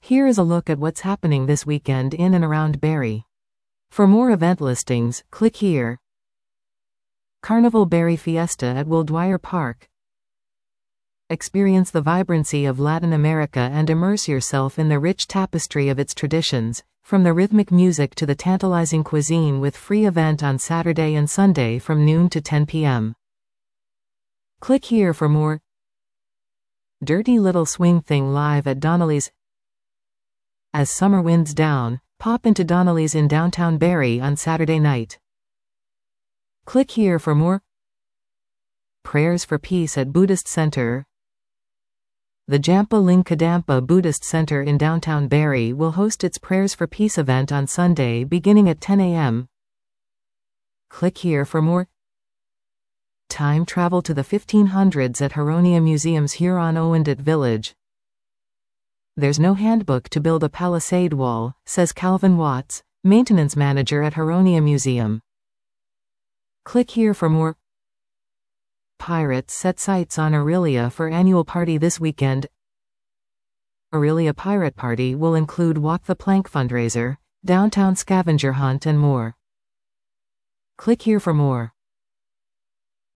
Here is a look at what's happening this weekend in and around Barrie. For more event listings, click here. Carnival Barrie Fiesta at Will Dwyer Park. Experience the vibrancy of Latin America and immerse yourself in the rich tapestry of its traditions, from the rhythmic music to the tantalizing cuisine, with free event on Saturday and Sunday from noon to 10 p.m. Click here for more. Dirty Little Swing Thing live at Donnelly's. As summer winds down, pop into Donnelly's in downtown Barrie on Saturday night. Click here for more. Prayers for Peace at Buddhist Center. The Jampa Ling Kadampa Buddhist Center in downtown Barrie will host its Prayers for Peace event on Sunday beginning at 10 a.m. Click here for more. Time travel to the 1500s at Huronia Museum's Huron-Owendit Village. There's no handbook to build a palisade wall, says Calvin Watts, maintenance manager at Huronia Museum. Click here for more. Pirates set sights on Orillia for annual party this weekend. Orillia Pirate Party will include Walk the Plank fundraiser, downtown scavenger hunt and more. Click here for more.